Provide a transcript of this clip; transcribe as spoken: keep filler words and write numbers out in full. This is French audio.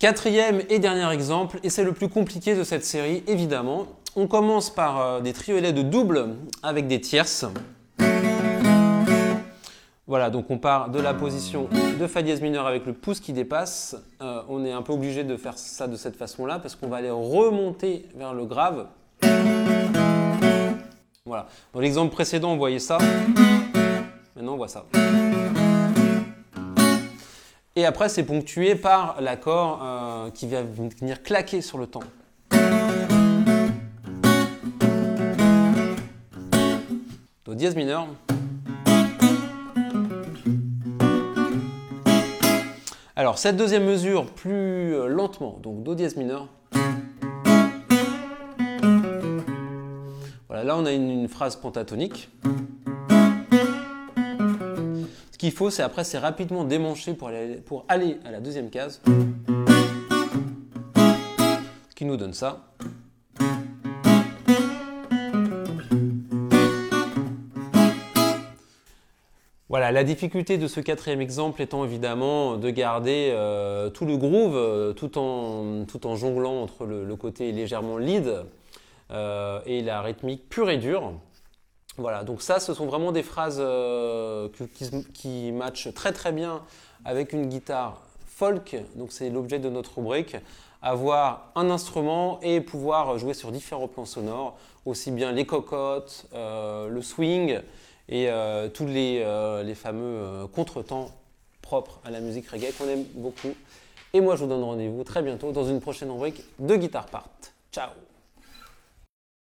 Quatrième et dernier exemple, et c'est le plus compliqué de cette série, évidemment. On commence par euh, des triolets de double avec des tierces. Voilà, donc on part de la position de Fa dièse mineur avec le pouce qui dépasse. Euh, on est un peu obligé de faire ça de cette façon-là parce qu'on va aller remonter vers le grave. Voilà. Dans l'exemple précédent, on voyait ça. Maintenant, on voit ça. Et après, c'est ponctué par l'accord euh, qui va venir claquer sur le temps. Do dièse mineur. Alors, cette deuxième mesure, plus lentement, donc Do dièse mineur. Voilà, là, on a une, une phrase pentatonique. Ce qu'il faut, c'est après, c'est rapidement démancher pour aller, pour aller à la deuxième case. Ce qui nous donne ça. Voilà, la difficulté de ce quatrième exemple étant évidemment de garder euh, tout le groove euh, tout, en, tout en jonglant entre le, le côté légèrement lead euh, et la rythmique pure et dure. Voilà, donc ça, ce sont vraiment des phrases euh, qui, qui matchent très très bien avec une guitare folk. Donc c'est l'objet de notre rubrique, avoir un instrument et pouvoir jouer sur différents plans sonores, aussi bien les cocottes, euh, le swing, et euh, tous les, euh, les fameux euh, contretemps propres à la musique reggae qu'on aime beaucoup. Et moi, je vous donne rendez-vous très bientôt dans une prochaine rubrique de Guitar Part. Ciao!